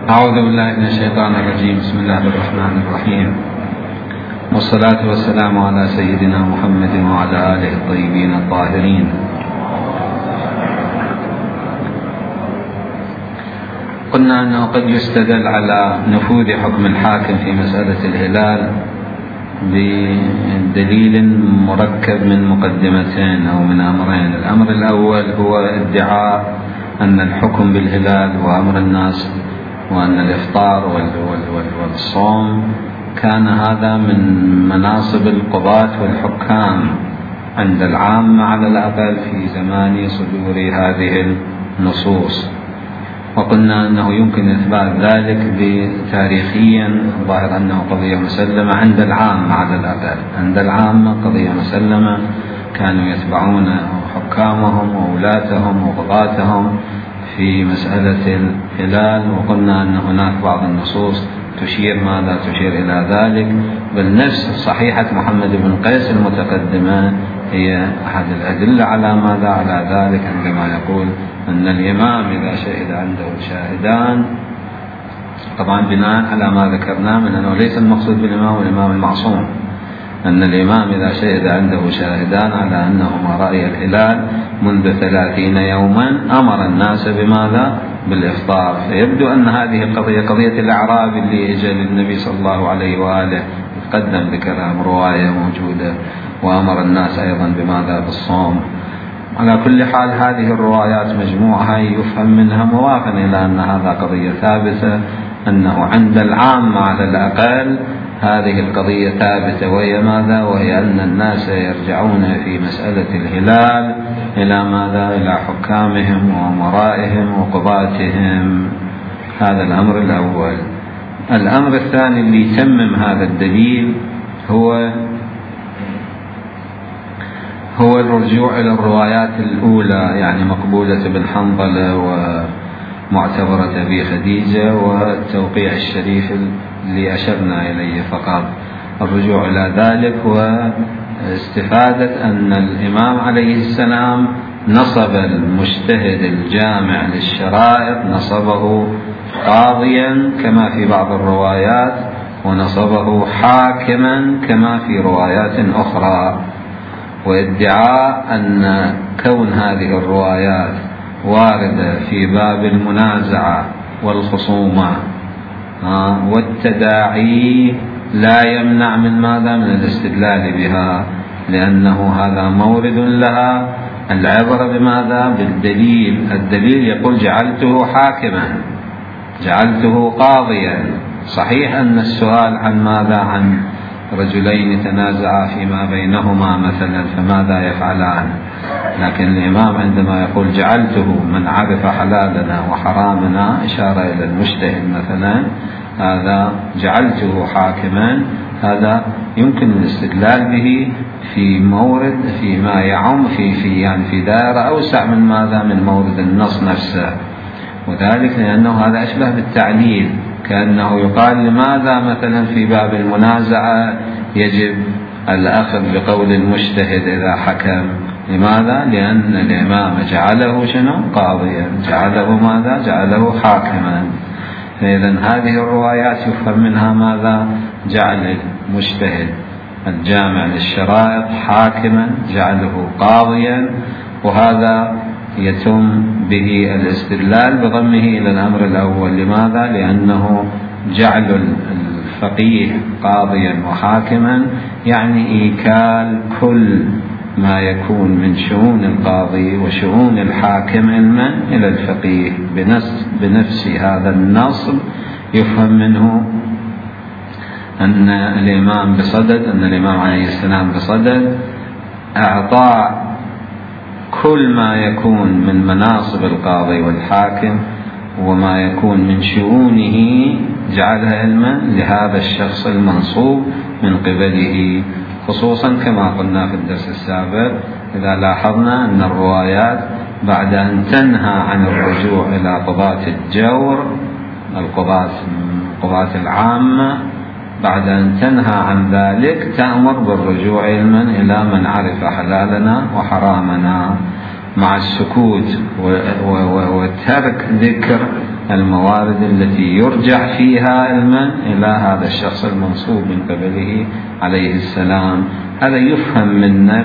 أعوذ بالله من الشيطان الرجيم. بسم الله الرحمن الرحيم، والصلاة والسلام على سيدنا محمد وعلى آله الطيبين الطاهرين. قلنا أنه قد يستدل على نفوذ حكم الحاكم في مسألة الهلال بدليل مركب من مقدمتين أو من أمرين. الأمر الأول هو ادعاء أن الحكم بالهلال وأمر الناس وأن الإفطار والصوم كان هذا من مناصب القضاة والحكام عند العامة على الأقل في زمان صدور هذه النصوص. وقلنا أنه يمكن إثبات ذلك تاريخيا، الظاهر أنه قضية مسلمة عند العامة على الأقل. عند العامة قضية مسلمة، كانوا يتبعون حكامهم وولاتهم وقضاتهم في مسألة الهلال. وقلنا أن هناك بعض النصوص تشير إلى ذلك، بل نفس صحيحة محمد بن قيس المتقدمة هي أحد الأدلة على ذلك، عندما يقول أن الإمام إذا شهد عنده شاهدان، طبعا بناء على ما ذكرنا من أنه ليس المقصود بالإمام والإمام المعصوم، أن الإمام إذا شهد عنده شاهدان على أنهما رأي الهلال منذ 30 يوما أمر الناس بماذا؟ بالإفطار. فيبدو أن هذه القضية قضية الأعراب اللي إجا للنبي صلى الله عليه وآله يتقدم بكلام رواية موجودة، وأمر الناس أيضا بماذا؟ بالصوم. على كل حال هذه الروايات مجموعها يفهم منها موافق إلى أن هذا قضية ثابتة، أنه عند العامة على الأقل هذه القضية ثابتة، وهي ماذا؟ وهي أن الناس يرجعون في مسألة الهلال إلى ماذا؟ إلى حكامهم وأمرائهم وقضاتهم. هذا الأمر الأول. الأمر الثاني اللي يتمم هذا الدليل هو الرجوع إلى الروايات الأولى، يعني مقبولة بن حنظلة ومعتبرة أبي خديجة والتوقيع الشريف اللي أشرنا إليه فقط. الرجوع إلى ذلك واستفادة أن الإمام عليه السلام نصب المجتهد الجامع للشرائط، نصبه قاضيا كما في بعض الروايات، ونصبه حاكما كما في روايات أخرى. وادعاء أن كون هذه الروايات واردة في باب المنازعة والخصومة والتداعي لا يمنع من ماذا؟ من الاستدلال بها، لأنه هذا مورد لها. العبرة بماذا؟ بالدليل. الدليل يقول جعلته حاكما، جعلته قاضيا. صحيح أن السؤال عن ماذا؟ عن رجلين تنازعا فيما بينهما مثلا فماذا يفعلان، لكن الإمام عندما يقول جعلته من عرف حلالنا وحرامنا، إشارة إلى المجتهد مثلا، هذا جعلته حاكما، هذا يمكن الاستدلال به في مورد فيما يعم في دائرة أوسع من ماذا؟ من مورد النص نفسه. وذلك لأنه هذا أشبه بالتعليل، كأنه يقال لماذا مثلا في باب المنازعة يجب الأخذ بقول المجتهد إذا حكم؟ لماذا؟ لأن الإمام جعله شنو؟ قاضيا، جعله ماذا؟ جعله حاكما. فإذا هذه الروايات يفهم منها ماذا؟ جعل المجتهد الجامع للشرائط حاكما، جعله قاضيا، وهذا يتم به الاستدلال بضمه إلى الأمر الأول. لماذا؟ لأنه جعل الفقيه قاضيا وحاكما يعني إيكال كل ما يكون من شؤون القاضي وشؤون الحاكم علما إلى الفقيه. بنفس هذا النص يفهم منه أن الإمام عليه السلام بصدد أعطاء كل ما يكون من مناصب القاضي والحاكم وما يكون من شؤونه جعلها علما لهذا الشخص المنصوب من قبله، خصوصا كما قلنا في الدرس السابق إذا لاحظنا أن الروايات بعد أن تنهى عن الرجوع إلى قضاة الجور، القضاة العامة، بعد أن تنهى عن ذلك تأمر بالرجوع علما إلى من عرف حلالنا وحرامنا، مع السكوت وترك ذكر الموارد التي يرجع فيها علما إلى هذا الشخص المنصوب من قبله عليه السلام. هذا يفهم منا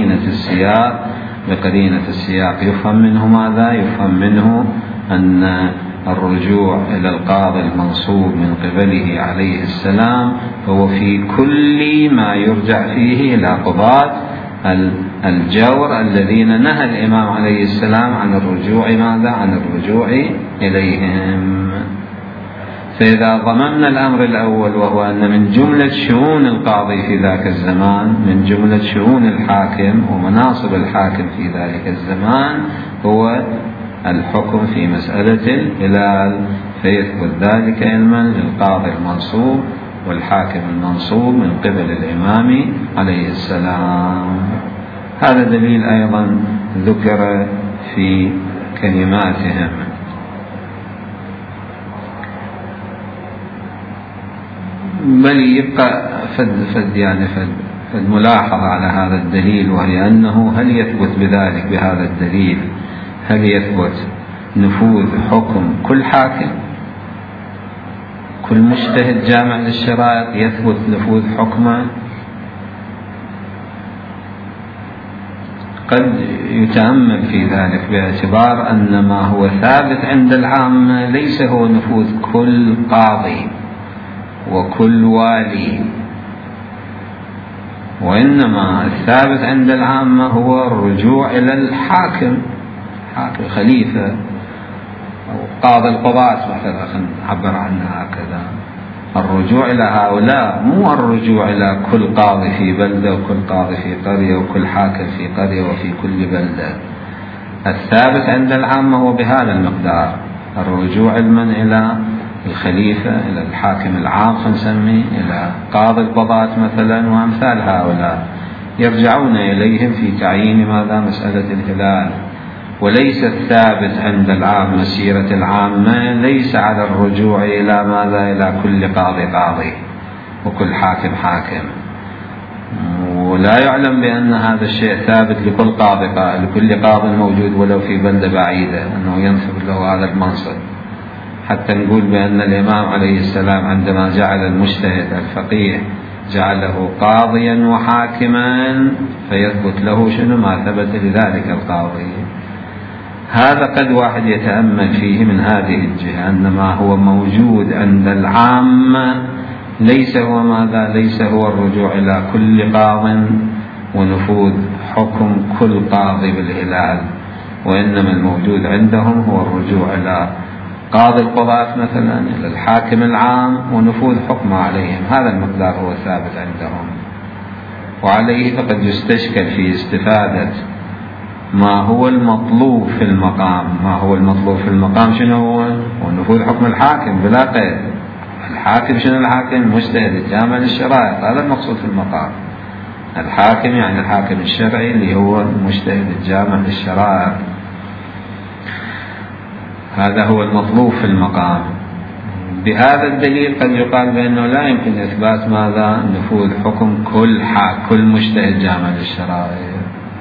بقرينة السياق يفهم منه ماذا؟ يفهم منه أن الرجوع إلى القاضي المنصوب من قبله عليه السلام هو في كل ما يرجع فيه إلى قضاة الجور الذين نهى الإمام عليه السلام عن الرجوع ماذا؟ عن الرجوع إليهم. فإذا ضممنا الأمر الأول وهو أن من جملة شؤون القاضي في ذاك الزمان، من جملة شؤون الحاكم ومناصب الحاكم في ذلك الزمان هو الحكم في مسألة الهلال، فيثبت ذلك علما للقاضي المنصوب والحاكم المنصوب من قبل الإمام عليه السلام. هذا دليل أيضا ذكر في كلماتهم. بل يبقى فد ملاحظة على هذا الدليل، وهي أنه هل يثبت بذلك بهذا الدليل، هل يثبت نفوذ حكم كل حاكم، كل مجتهد جامع للشرائط يثبت نفوذ حكمه؟ قد يتأمل في ذلك باعتبار أن ما هو ثابت عند العامة ليس هو نفوذ كل قاضي وكل والي، وإنما الثابت عند العامة هو الرجوع إلى الحاكم، حاكم خليفة أو قاضي القضاة مثلا، نعبر عنها هكذا. الرجوع إلى هؤلاء، مو الرجوع إلى كل قاضي في بلدة وكل قاضي في قرية وكل حاكم في قرية وفي كل بلدة. الثابت عند العامة هو بهذا المقدار، الرجوع علما إلى الخليفة، إلى الحاكم العام نسميه، إلى قاضي القضاة مثلا وأمثال هؤلاء، يرجعون إليهم في تعيين ماذا؟ مسألة الهلال. وليس الثابت عند العام مسيرة العامة ليس على الرجوع إلى ماذا؟ إلى كل قاضي وكل حاكم، ولا يعلم بأن هذا الشيء ثابت لكل قاضي موجود ولو في بلدة بعيدة أنه ينسب له هذا المنصب، حتى نقول بأن الإمام عليه السلام عندما جعل المجتهد الفقيه جعله قاضيا وحاكما، فيثبت له شنو؟ ما ثبت لذلك القاضي. هذا قد واحد يتأمل فيه من هذه الجهة، أن ما هو موجود عند العامة ليس هو ماذا؟ ليس هو الرجوع إلى كل قاض ونفوذ حكم كل قاضي بالهلال، وإنما الموجود عندهم هو الرجوع إلى قاضي القضاة مثلا، إلى الحاكم العام ونفوذ حكمه عليهم. هذا المقدار هو ثابت عندهم، وعليه فقد يستشكل في استفادة ما هو المطلوب في المقام. ما هو المطلوب في المقام شنو هو؟ ونفوذ حكم الحاكم بلا قيد. الحاكم شنو؟ الحاكم مجتهد الجامع للشرائط، هذا المقصود في المقام. الحاكم يعني الحاكم الشرعي اللي هو المجتهد الجامع للشرائط، هذا هو المطلوب في المقام. بهذا الدليل قد يقال بأنه لا يمكن إثبات ماذا؟ نفوذ حكم كل مجتهد جامع للشرائط.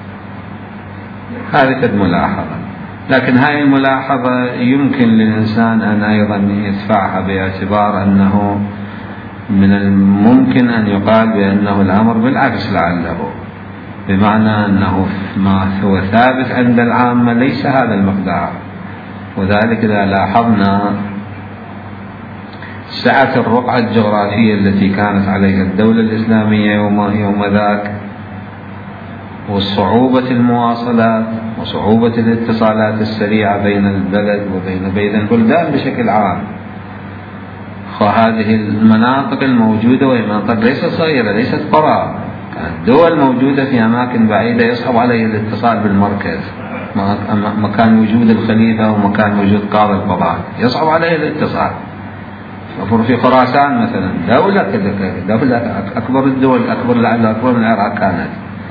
هذه قد ملاحظة، لكن هذه الملاحظة يمكن للإنسان أن أيضا يدفعها باعتبار أنه من الممكن أن يقال بأنه الأمر بالعكس لعله، بمعنى أنه ما هو ثابت عند العامة ليس هذا المقدار. وذلك إذا لاحظنا سعة الرقعة الجغرافية التي كانت عليها الدولة الإسلامية يوم ذاك، وصعوبة المواصلات وصعوبة الاتصالات السريعة بين البلد وبين البلدان بشكل عام، فهذه المناطق الموجودة وهي مناطق ليست صغيرة، ليست قرى، الدول موجودة في أماكن بعيدة يصعب عليه الاتصال بالمركز، مكان وجود الخليفة ومكان وجود قاضي القضاة يصعب عليه الاتصال. في خراسان مثلا دولة أكبر الدول، أكبر من العراق كانت.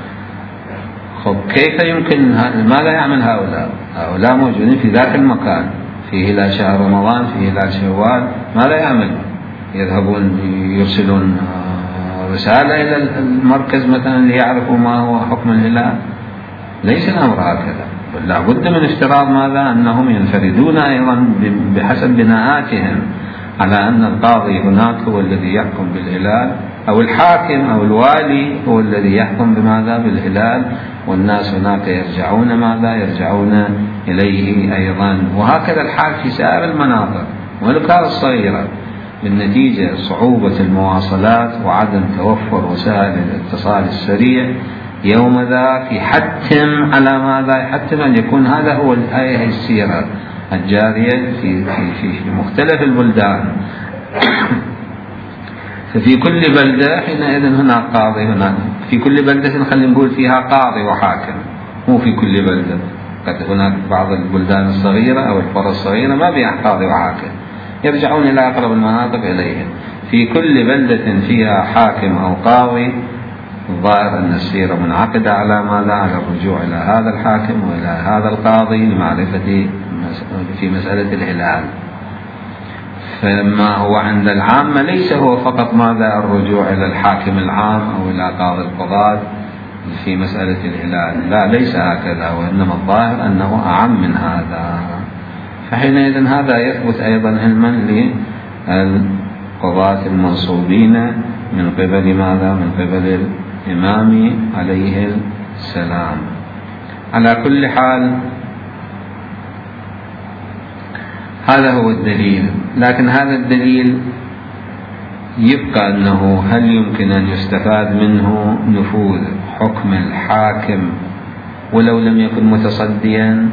كيف يمكن ماذا يعمل هؤلاء موجودين في ذاك المكان في هلال شهر رمضان، في هلال شوال، ماذا يعمل؟ يذهبون يرسلون رسالة إلى المركز مثلا ليعرفوا ما هو حكم الهلال؟ ليس الأمر هكذا. لا بد من افتراض ماذا؟ أنهم ينفردون أيضا بحسب بناءاتهم على أن القاضي هناك هو الذي يحكم بالهلال، أو الحاكم أو الوالي هو الذي يحكم بماذا؟ بالهلال، والناس هناك يرجعون ماذا؟ يرجعون إليه أيضا. وهكذا الحال في سائر المناطق والقرى الصغيرة. بالنتيجة صعوبة المواصلات وعدم توفر وسائل الاتصال السريع يوم ذاك يحتم على ماذا؟ يحتم أن يكون هذا هو الآية السيرة الجارية في مختلف البلدان. ففي كل بلدة حينئذ هناك قاضي، هناك في كل بلدة خلينا نقول فيها قاضي وحاكم، مو في كل بلدة. قد هناك بعض البلدان الصغيرة أو القرى الصغيرة ما فيها قاضي وحاكم، يرجعون إلى أقرب المناطق إليهم. في كل بلدة فيها حاكم أو قاضي الظاهر أن السيرة منعقدة على ماذا؟ على الرجوع إلى هذا الحاكم وإلى هذا القاضي لمعرفة في مسألة الهلال. فما هو عند العامة ليس هو فقط ماذا؟ الرجوع إلى الحاكم العام أو إلى قاضي القضاة في مسألة الهلال، لا، ليس هكذا، وإنما الظاهر أنه أعم من هذا. فحينئذ هذا يثبت أيضا علما للقضاة المنصوبين من قبل ماذا؟ من قبل الإمام عليه السلام. على كل حال هذا هو الدليل، لكن هذا الدليل يبقى أنه هل يمكن أن يستفاد منه نفوذ حكم الحاكم ولو لم يكن متصديا؟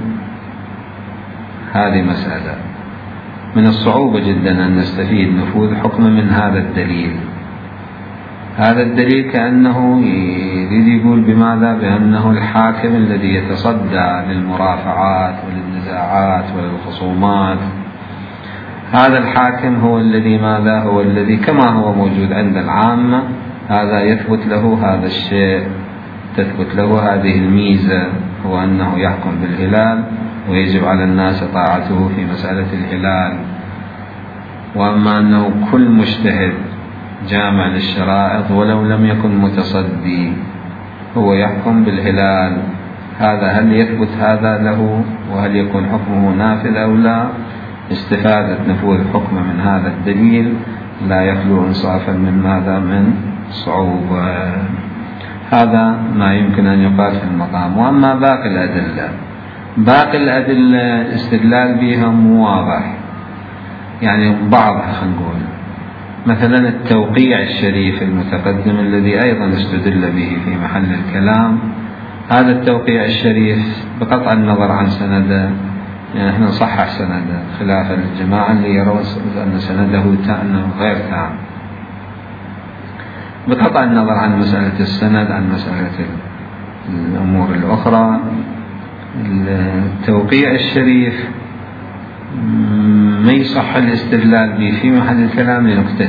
هذه مسألة من الصعوبة جدا أن نستفيد نفوذ حكم من هذا الدليل. هذا الدليل كأنه يريد يقول بماذا؟ بأنه الحاكم الذي يتصدى للمرافعات وللنزاعات وللخصومات، هذا الحاكم هو الذي ماذا؟ هو الذي كما هو موجود عند العامة هذا يثبت له هذا الشيء، تثبت له هذه الميزة، هو أنه يحكم بالهلال ويجب على الناس طاعته في مسألة الهلال. وأما أنه كل مجتهد جامع للشرائط ولو لم يكن متصدي هو يحكم بالهلال، هذا هل يثبت هذا له وهل يكون حكمه نافذ أو لا؟ استفادة نفوذ الحكم من هذا الدليل لا يخلو إنصافا من ماذا؟ من صعوبة. هذا ما يمكن أن يقال في المقام. وأما باقي الأدلة الاستدلال بها مو واضح، يعني بعضها خلينا نقول مثلا التوقيع الشريف المتقدم الذي أيضا استدل به في محل الكلام. هذا التوقيع الشريف بقطع النظر عن سنده، يعني احنا نصحح سنده خلاف الجماعة اللي يرون أن سنده غير تام، بقطع النظر عن مسألة السند عن مسألة الأمور الأخرى. التوقيع الشريف ما يصح الاستدلال به في محل الكلام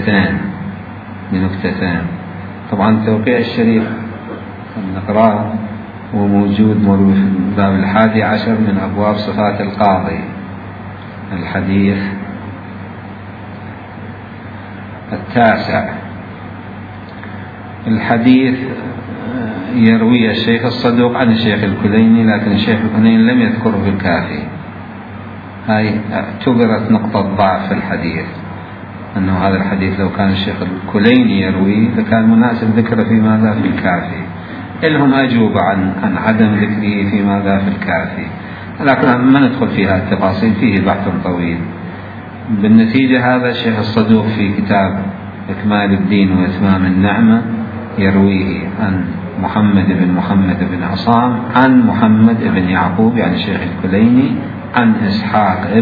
لنكتتين. طبعا التوقيع الشريف نقرأه وموجود مروي في الباب 11 من أبواب صفات القاضي، الحديث 9. الحديث يروي الشيخ الصدوق عن الشيخ الكليني، لكن الشيخ الكليني لم يذكره في الكافي. هاي اعتبرت نقطة ضعف في الحديث، أنه هذا الحديث لو كان الشيخ الكليني يرويه لكان مناسب ذكره في ماذا؟ في الكافي. إلهم أجوبة عن عدم ذكره في ماذا؟ في الكافي، لكن ما ندخل فيها التفاصيل، فيه بحث طويل. بالنتيجة هذا الشيخ الصدوق في كتاب إكمال الدين وإتمام النعمة يرويه عن محمد بن عصام عن محمد بن يعقوب، يعني الشيخ الكليني، عن إسحاق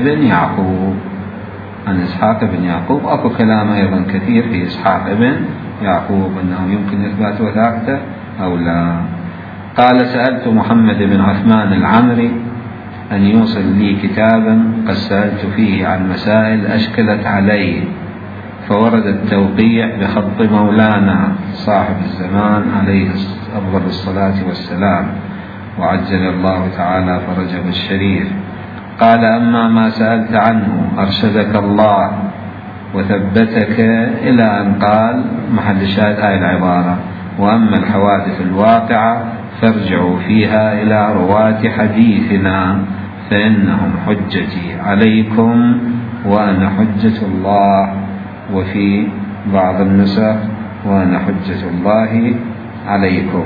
بن يعقوب. أكو كلام أيضا كثير في إسحاق بن يعقوب أنه يمكن إثبات وثاقته أو لا. قال: سألت محمد بن عثمان العمري أن يوصل لي كتابا قد سألت فيه عن مسائل أشكلت علي، فورد التوقيع بخط مولانا صاحب الزمان عليه أفضل الصلاة والسلام وعجل الله تعالى فرجه الشريف. قال: أما ما سألت عنه أرشدك الله وثبتك، إلى أن قال محل الشاهد آية العبارة: وأما الحوادث الواقعة فارجعوا فيها إلى رواة حديثنا فإنهم حجتي عليكم وأنا حجة الله، وفي بعض النسخ وأنا حجة الله عليكم.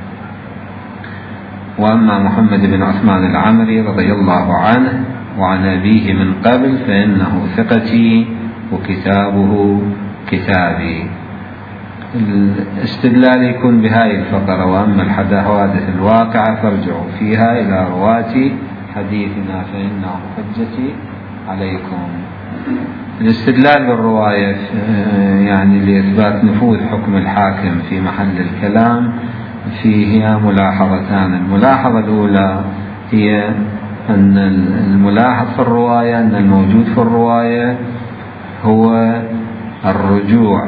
وأما محمد بن عثمان العمري رضي الله عنه وعن أبيه من قبل فإنه ثقتي وكتابه كتابي. الاستدلال يكون بهذه الفقرة: وأما الحوادث الواقعة فارجعوا فيها إلى رواة حديثنا فإنه حجتي عليكم. الاستدلال بالرواية يعني لإثبات نفوذ حكم الحاكم في محل الكلام فيه ملاحظتان. الملاحظة الأولى هي أن الملاحظ في الرواية أن الموجود في الرواية هو الرجوع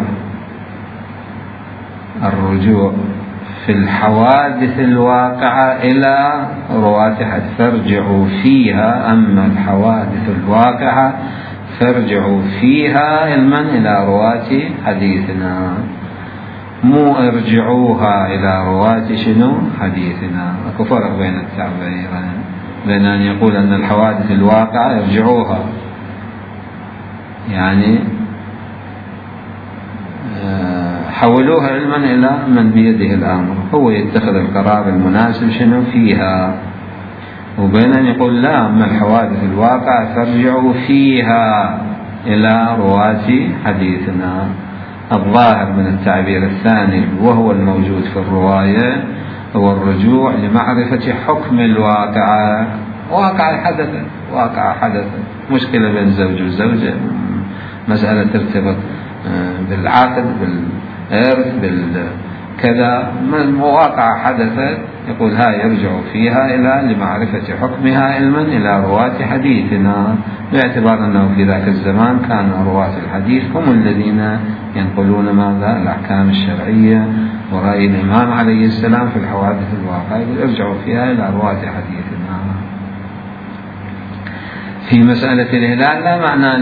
في الحوادث الواقعة إلى رواة حديث فارجعوا فيها. أما الحوادث الواقعة فارجعوا فيها علما إلى رواة حديثنا، مو ارجعوها إلى رواة شنو حديثنا. اكو فرق بين التعبيرين، بين أن يقول أن الحوادث الواقعة ارجعوها يعني حولوها علما إلى من بيده الأمر، هو يتخذ القرار المناسب شنو فيها، وبين أن يقول لا، أما الحوادث الواقعة فارجعوا فيها إلى رواة حديثنا. الظاهر من التعبير الثاني وهو الموجود في الرواية هو الرجوع لمعرفة حكم الواقعة. واقع حدث مشكلة بين زوج وزوجة، مسألة ترتبط بالعقد بالإرث بالكذا، مواقع حدثت، يقول هاي يرجع فيها إلى لمعرفة حكمها علما إلى رواة حديثنا، باعتبار أنه في ذاك الزمان كان رواة الحديث هم الذين ينقلون ماذا الأحكام الشرعية ورأي الإمام عليه السلام في الحوادث الواقعة، يرجعوا فيها إلى رواة حديثنا. في مسألة الهلال لا معنى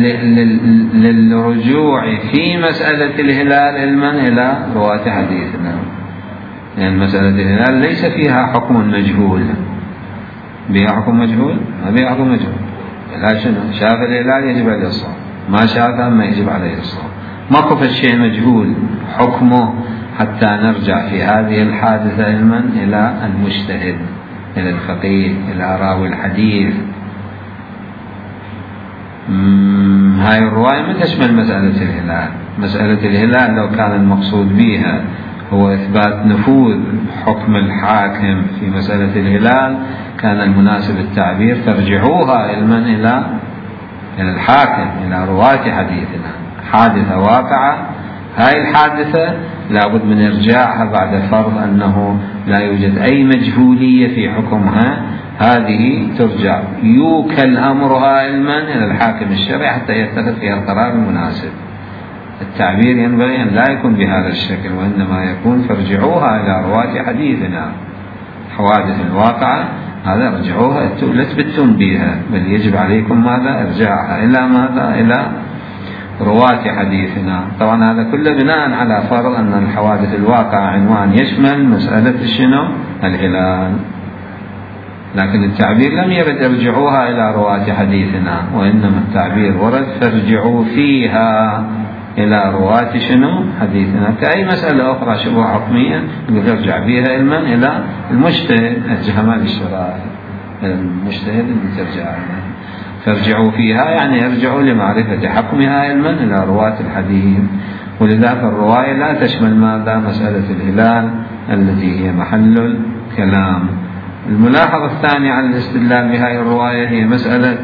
للرجوع في مسألة الهلال علما إلى رواة حديثنا، لأن يعني مسألة الهلال ليس فيها حكم مجهول. بها حكم مجهول؟ ما بها حكم مجهول. لا شنو شاف الهلال يجب عليه الصوم، ما شافه ما يجب عليه الصوم، ماكو فشيء مجهول حكمه حتى نرجع في هذه الحادثة علما إلى المجتهد، إلى الفقيه، إلى راوي الحديث. هاي الرواية ما تشمل مسألة الهلال. مسألة الهلال لو كان المقصود بها هو إثبات نفوذ حكم الحاكم في مسألة الهلال كان المناسب التعبير ترجعوها علما إلى الحاكم إلى رواة حديثنا. حادثة واقعة، هاي الحادثة لابد من إرجاعها بعد فرض أنه لا يوجد أي مجهولية في حكمها، هذه ترجع يوكل أمرها علما إلى الحاكم الشرعي حتى يتخذ فيها القرار المناسب. التعبير ينبغي أن لا يكون بهذا الشكل، وإنما يكون فارجعوها إلى رواة حديثنا. حوادث الواقعة هذا ارجعوها، لا تبتون بها، بل يجب عليكم ماذا ارجاعها إلى ماذا إلى رواة حديثنا. طبعا هذا كله بناء على فرض أن الحوادث الواقعة عنوان يشمل مسألة شنو الهلال، لكن التعبير لم يرد ارجعوها إلى رواة حديثنا، وإنما التعبير ورد فارجعوا فيها إلى رواة شنو حديثنا. كأي مسألة أخرى شبه حكمية يرجع بها علما إلى المجتهد، الجهمال الشرائع المجتهد اللي ترجع له. فارجعوا فيها يعني ارجعوا لمعرفة حكمها علما إلى رواة الحديث. ولذلك الرواية لا تشمل ماذا مسألة الهلال التي هي محل الكلام. الملاحظة الثانية على الاستدلال بهذه الرواية هي مسألة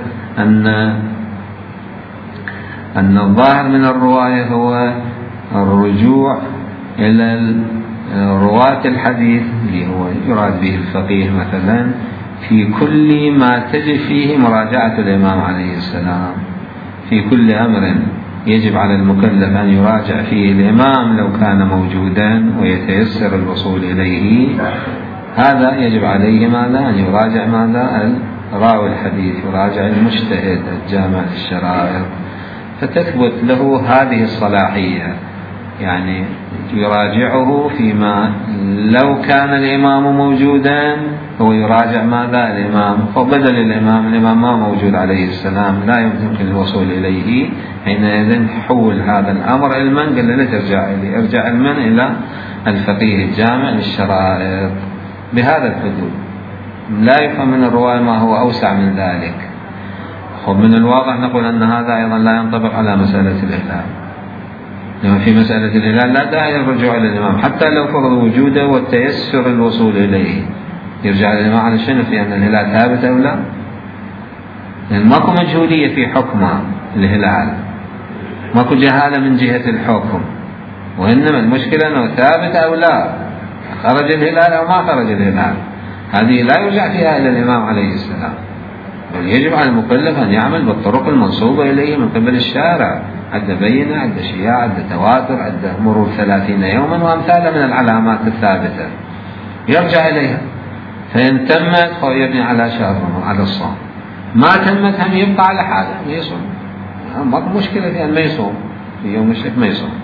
أن الظاهر من الرواية هو الرجوع إلى رواة الحديث اللي هو يراد به الفقيه مثلا في كل ما تجب فيه مراجعة الإمام عليه السلام. في كل أمر يجب على المكلف أن يراجع فيه الإمام لو كان موجودا ويتيسر الوصول إليه، هذا يجب عليه ماذا أن يراجع ماذا راوي الحديث، يراجع المجتهد الجامع للشرائع، فتثبت له هذه الصلاحية يعني يراجعه فيما لو كان الإمام موجودا هو يراجع ماذا الإمام، وبدل الإمام ما موجود عليه السلام لا يمكن الوصول إليه، حينئذ حول هذا الأمر علما، قال له ترجع إليه، ارجع علما إلى الفقيه الجامع للشرائط بهذا الحدود. لا يفهم من الرواية ما هو أوسع من ذلك. من الواضح نقول أن هذا أيضا لا ينطبق على مسألة الهلال، لما في مسألة الهلال لا داعي للرجوع إلى الإمام حتى لو فرض وجوده والتيسر الوصول إليه، يرجع الإمام على شنو؟ في أن الهلال ثابت أو لا؟ لأن ماكو مجهولية في حكم الهلال، ماكو جهالة من جهة الحكم، وإنما المشكلة أنه ثابت أو لا، خرج الهلال أو ما خرج الهلال، هذه لا يرجع فيها إلى الإمام عليه السلام، بل يجب على المكلف أن يعمل بالطرق المنصوبة إليه من قبل الشارع، عد بينة، عد شياع، عد تواتر، عد مرور 30 يوما وأمثالها من العلامات الثابتة، يرجع إليها. فإن تمت فهو يبني على شهر على الصوم، ما تمت هم يبقى على حاله ما يصوم، ما مشكلة في أن ما يصوم في يوم الشك ما يصوم.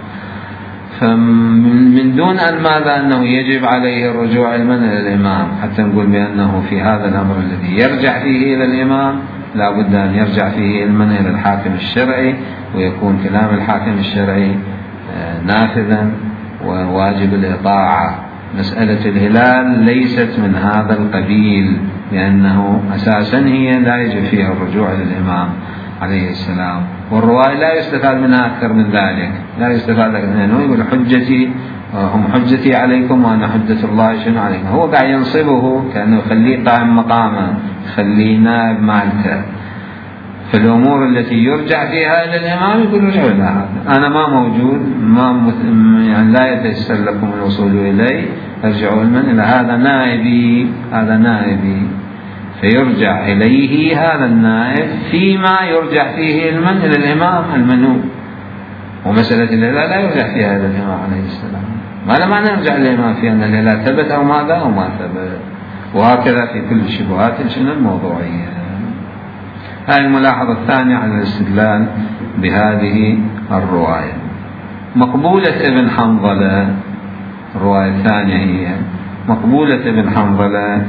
فمن دون أن ماذا أنه يجب عليه الرجوع علما إلى الإمام حتى نقول بأنه في هذا الأمر الذي يرجع فيه إلى الإمام لا بد أن يرجع فيه علما إلى الحاكم الشرعي، ويكون كلام الحاكم الشرعي نافذا وواجب الإطاعة. مسألة الهلال ليست من هذا القبيل، لأنه أساسا هي لا يجب فيها الرجوع إلى الإمام عليه السلام، والرواية لا يستفاد منها أكثر من ذلك، لا يستفاد لأنه يقول حجتي هم حجتي عليكم وأنا حجة الله شنو عليكم، هو قاعد ينصبه كأنه يخليه قائم مقامه، يخليه نائب مالته. فالأمور التي يرجع فيها إلى الإمام يقول رجعوا إلى هذا، أنا ما موجود، يعني لا يتيسر لكم الوصول إليه، ارجعوا إلى هذا نائبي، هذا نائبي، فيرجع إليه هذا النائب فيما يرجع فيه علما إلى الإمام المنوب. ومسألة الهلال لا يرجع فيها إلى الإمام عليه السلام، ما لا معنى نرجع للإمام في أن الهلال ثبت أو ماذا أو ما ثبت، وهكذا في كل الشبهات الموضوعية. هذه الملاحظة الثانية على الاستدلال بهذه الرواية. مقبولة ابن حنظلة، الرواية الثانية هي مقبولة ابن حنظلة،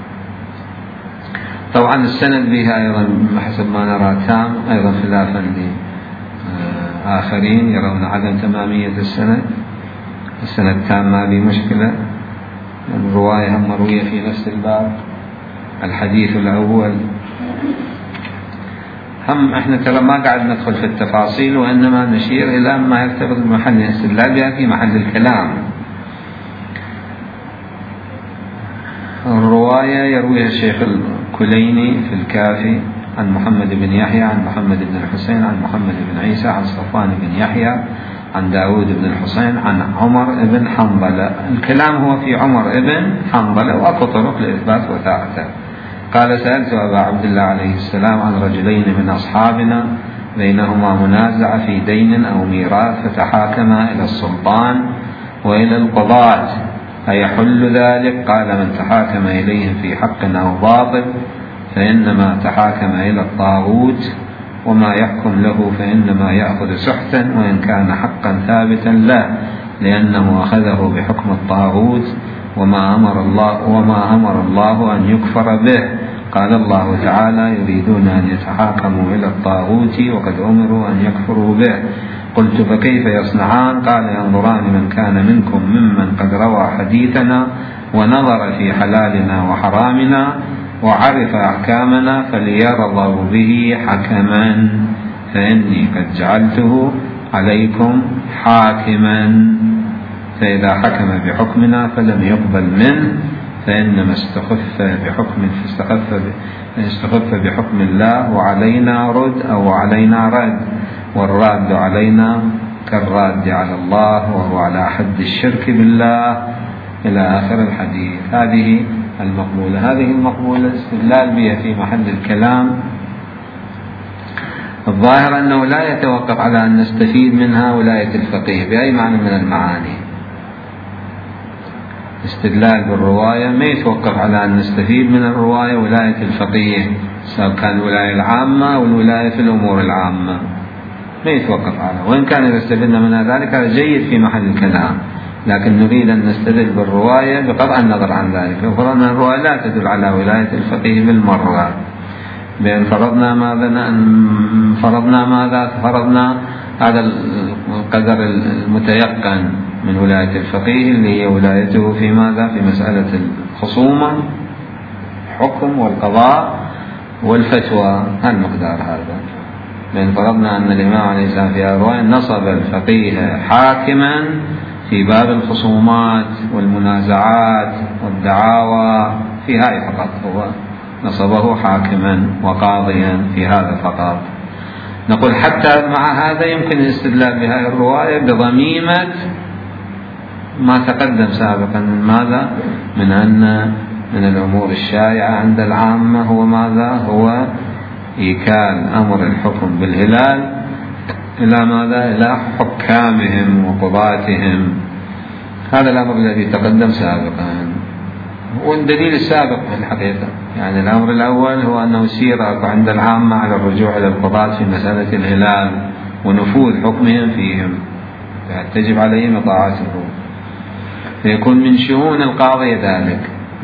طبعا السند بها أيضا حسب ما نرى تام، أيضا خلافا لآخرين يرون عدم تمامية السند تام ما به مشكلة. الرواية هم مروية في نفس الباب، الحديث الأول هم احنا ترى ما قاعد ندخل في التفاصيل، وإنما نشير إلى ما يرتبط بمحل الاستدلال بها في محل الكلام. الرواية يرويها الشيخ الكليني في الكافي عن محمد بن يحيى عن محمد بن الحسين عن محمد بن عيسى عن صفوان بن يحيى عن داود بن الحسين عن عمر بن حنظلة. الكلام هو في عمر بن حنظلة، وأكو طرق لإثبات وثاقته. قال: سألت أبا عبد الله عليه السلام عن رجلين من أصحابنا بينهما منازعة في دين أو ميراث، فتحاكما إلى السلطان وإلى القضاة، أيحل ذلك؟ قال: من تحاكم إليهم في حق أو باطل فإنما تحاكم إلى الطاغوت، وما يحكم له فإنما يأخذ سحتا، وإن كان حقا ثابتا له، لأنه أخذه بحكم الطاغوت، وما أمر الله أن يكفر به. قال الله تعالى: يريدون أن يتحاكموا إلى الطاغوت وقد أمروا أن يكفروا به. قلت: فكيف يصنعان؟ قال: ينظران من كان منكم ممن قد روى حديثنا ونظر في حلالنا وحرامنا وعرف أحكامنا فليرضوا به حكما، فإني قد جعلته عليكم حاكما، فإذا حكم بحكمنا فلم يقبل منه فإنما استخف بحكم الله، وعلينا رد أو علينا رد، والراد علينا كالراد على الله، وهو على حد الشرك بالله، إلى آخر الحديث. هذه المقبولة استدلال بها في محل الكلام. الظاهر أنه لا يتوقف على أن نستفيد منها ولاية الفقيه بأي معنى من المعاني. استدلال بالرواية ما يتوقف على أن نستفيد من الرواية ولاية الفقيه، سواء كان الولاية العامة أو الولاية في الأمور العامة. ما يتوقف على، وإن كان إذا استفدنا منها ذلك هذا جيد في محل الكلام، لكن نريد أن نستدل بالرواية بقطع النظر عن ذلك. لو فرضنا الرواية لا تدل على ولاية الفقيه بالمرة، بأن فرضنا هذا القدر المتيقن من ولاية الفقيه اللي هي ولايته في ماذا؟ في مسألة الخصومة، الحكم والقضاء والفتوى، هالمقدار هذا. بأن فرضنا أن الإمام عليه السلام في رواية نصب الفقيه حاكما في باب الخصومات والمنازعات والدعاوى، في هذه فقط هو نصبه حاكما وقاضيا في هذا فقط. نقول حتى مع هذا يمكن الاستدلال بهذه الرواية بضميمة ما تقدم سابقا من ماذا؟ من أن من الأمور الشائعة عند العامة هو ماذا؟ هو إيكال أمر الحكم بالهلال إلى ماذا؟ إلى حكامهم وقضاتهم. هذا الأمر الذي تقدم سابقا، والدليل السابق في الحقيقة. يعني الأمر الأول هو أنه سير عند العامة على الرجوع إلى القضاة في مسألة الهلال ونفوذ حكمهم فيهم، تجب عليهم طاعته، فيكون من شؤون القاضي ذلك،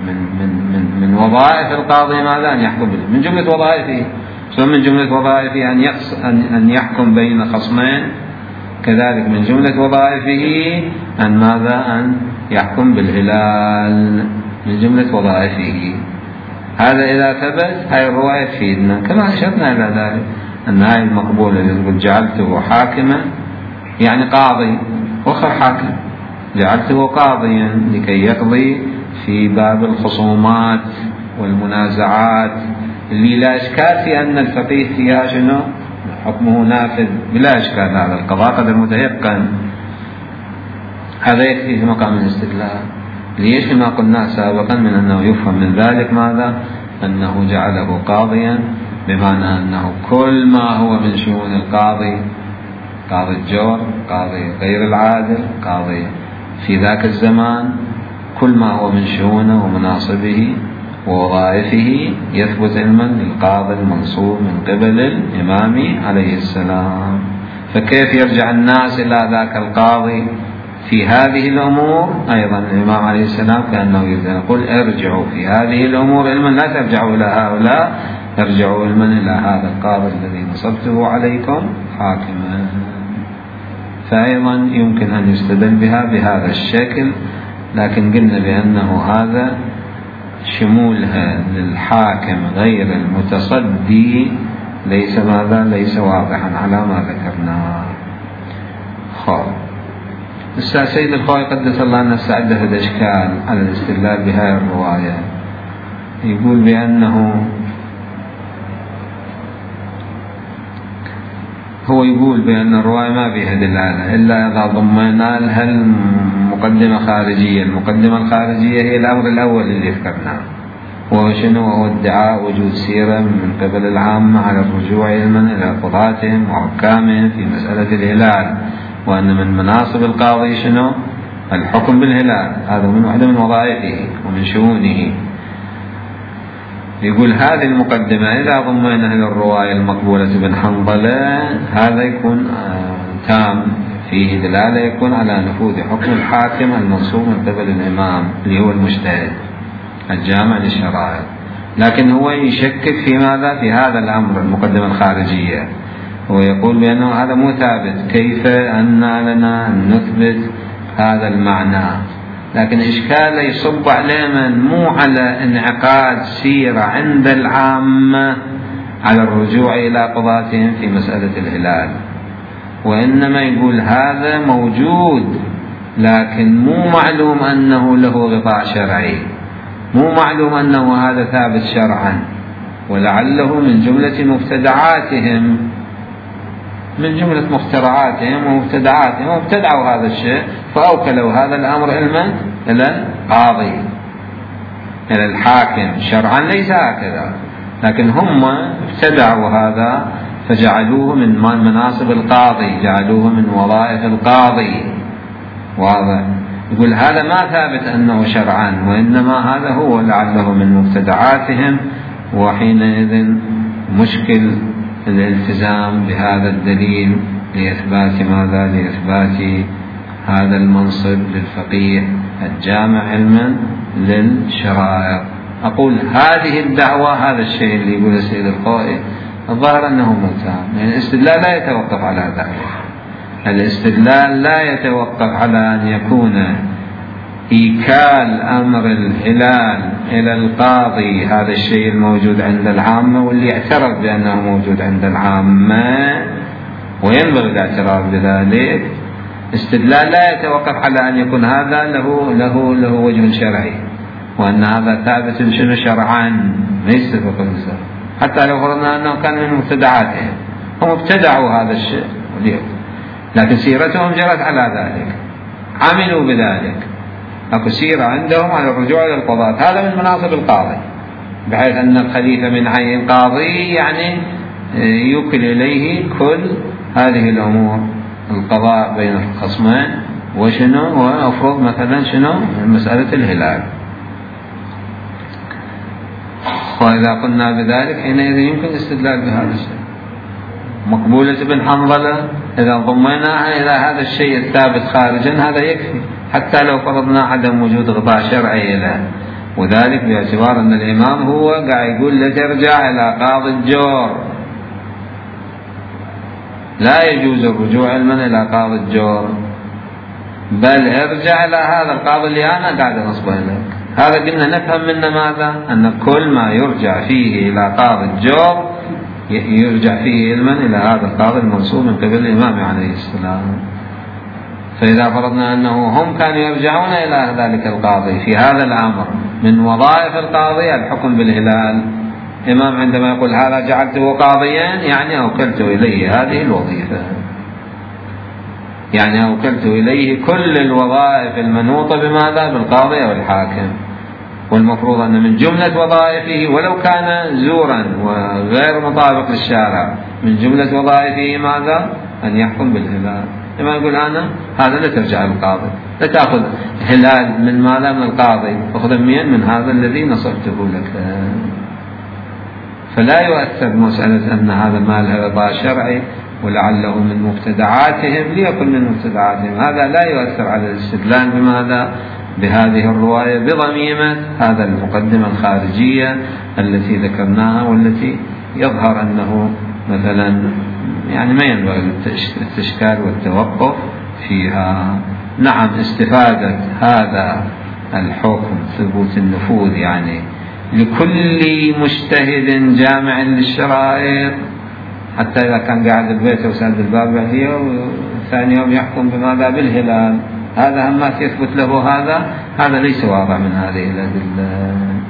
من وظائف القاضي ماذا؟ أن يحكم من جملة وظائفه. من جملة وظائفه أن يحكم بين خصمين، كذلك من جملة وظائفه أن ماذا؟ أن يحكم بالهلال، من جملة وظائفه. هذا إذا ثبت هاي الرواية تفيدنا، كما أشرنا إلى ذلك أن هاي المقبولة يقول جعلته حاكما يعني قاضي، وخر حاكم، جعلته قاضيا لكي يقضي في باب الخصومات والمنازعات اللي لا إشكال في أن الفقيه فيها شنو؟ حكمه نافذ بلا إشكال، هذا القضاء قدر متيقن، هذا يكفي في مقام الاستدلال. ليش؟ ما قلنا سابقا من أنه يفهم من ذلك ماذا؟ أنه جعله قاضيا، بمعنى أنه كل ما هو من شؤون القاضي، قاضي الجور، قاضي غير العادل، قاضي في ذاك الزمان، كل ما هو من شؤونه ومناصبه ووظائفه يثبت علما للقاضي المنصوب من قبل الإمام عليه السلام. فكيف يرجع الناس إلى ذاك القاضي في هذه الأمور؟ أيضا الإمام عليه السلام كأنه يقول ارجعوا في هذه الأمور علما، لا ترجعوا إلى هؤلاء، ارجعوا علما إلى هذا القاضي الذي نصبته عليكم حاكما. فأيضا يمكن أن يستدل بها بهذا الشكل، لكن قلنا بأنه هذا شمولها للحاكم غير المتصدي ليس ماذا؟ ليس واضحا على ما ذكرنا. الأستاذ سيد الخوي قدس الله نفسه عنده الإشكال على الاستدلال بهذه الرواية، يقول بأنه هو يقول بأن الرواية ما فيها دلالة إلا إذا ضمنا لها المقدمة خارجية. المقدمة الخارجية هي الأمر الأول اللي ذكرناه، وهو شنو؟ هو ادعاء وجود سيرة من قبل العامة على الرجوع إلى قضاتهم وحكامهم في مسألة الهلال، وأن من مناصب القاضي شنو؟ الحكم بالهلال، هذا من واحدة من وظائفه ومن شؤونه. يقول هذه المقدمة إذا ضمنها للرواية المقبولة بن حنظلة هذا يكون تام، فيه دلالة يكون على نفوذ حكم الحاكم المنصوب من قبل الإمام اللي هو المجتهد الجامع للشرائع. لكن هو يشكك في ماذا؟ في هذا الأمر المقدمة الخارجية، هو يقول بأنه هذا مو ثابت، كيف أن لنا أن نثبت هذا المعنى؟ لكن إشكال يصب عليه من مو على انعقاد سيرة عند العامة على الرجوع إلى قضاتهم في مسألة الهلال، وإنما يقول هذا موجود لكن مو معلوم أنه له غطاء شرعي، مو معلوم أنه هذا ثابت شرعا، ولعله من جملة مبتدعاتهم، من جملة مخترعاتهم ومبتدعاتهم، وابتدعوا هذا الشيء فأوكلوا هذا الأمر إلى القاضي إلى الحاكم. شرعا ليس هكذا، لكن هم ابتدعوا هذا فجعلوه من مناصب القاضي، جعلوه من وظائف القاضي. واضح؟ يقول هذا ما ثابت أنه شرعا، وإنما هذا هو لعله من مبتدعاتهم، وحينئذ مشكل الالتزام بهذا الدليل لإثبات ماذا؟ لإثبات هذا المنصب للفقيه الجامع علما للشرائع. أقول هذه الدعوة، هذا الشيء اللي يقول السيد الخوئي الظاهر أنه متهم، يعني الاستدلال لا يتوقف على ذلك. الاستدلال لا يتوقف على أن يكون إيكال أمر الهلال إلى القاضي هذا الشيء الموجود عند العامة واللي اعترف بأنه موجود عند العامة وينبغي الاعتراف بذلك. استدلال لا يتوقف على أن يكون هذا له وجه شرعي وأن هذا ثابت شنو شرعا، ليس فقط حتى لو فرضنا أنه كان من مبتدعاتهم، هم ابتدعوا هذا الشيء لكن سيرتهم جرت على ذلك، عملوا بذلك، أكو سيرة عندهم على الرجوع إلى القضاة. هذا من مناصب القاضي، بحيث أن الخليفة من عين قاضي يعني يوكل إليه كل هذه الأمور، القضاء بين الخصمين وشنو، وأفرض مثلا شنو مسألة الهلال. وإذا قلنا بذلك حينئذ يمكن الاستدلال بهذا الشيء. مقبولة بن حنظلة إذا ضمناها إلى هذا الشيء الثابت خارجا هذا يكفي، حتى لو فرضنا عدم وجود غطاء شرعي له، وذلك باعتبار أن الإمام هو قاعد يقول لا ترجع إلى قاضي الجور، لا يجوز الرجوع علما إلى قاضي الجور، بل ارجع إلى هذا القاضي اللي أنا قاعد أنصبه لك. هذا قلنا نفهم منه ماذا؟ أن كل ما يرجع فيه إلى قاضي الجور يرجع فيه علما إلى هذا القاضي المنصوب من قبل الإمام عليه السلام. فإذا فرضنا أنه هم كانوا يرجعون إلى ذلك القاضي في هذا الأمر، من وظائف القاضي الحكم بالهلال. الإمام عندما يقول هذا جعلته قاضيا يعني أوكلت إليه هذه الوظيفة، يعني أوكلت إليه كل الوظائف المنوطة بماذا؟ بالقاضي أو الحاكم. والمفروض أن من جملة وظائفه ولو كان زورا وغير مطابق للشارع، من جملة وظائفه ماذا؟ أن يحكم بالهلال. لما يقول أنا هذا لا ترجع للقاضي، لا تأخذ هلال من ماذا؟ من القاضي، أخذ من هذا الذي نصبته لك. فلا يؤثر مسألة أن هذا ما له غطاء شرعي ولعله من مبتدعاتهم ليكن من مبتدعاتهم، هذا لا يؤثر على الاستدلال بماذا؟ بهذه الرواية بضميمة هذا المقدمة الخارجية التي ذكرناها، والتي يظهر أنه مثلا يعني ما ينبغي التشكال والتوقف فيها. نعم، استفادة هذا الحكم ثبوت النفوذ يعني لكل مجتهد جامع للشرائع، حتى إذا كان قاعد البيت وساد الباب بعديه وثاني يوم يحكم بماذا؟ بالهلال، هذا هم ما يثبت له هذا ليس واضح من هذه الأدلة.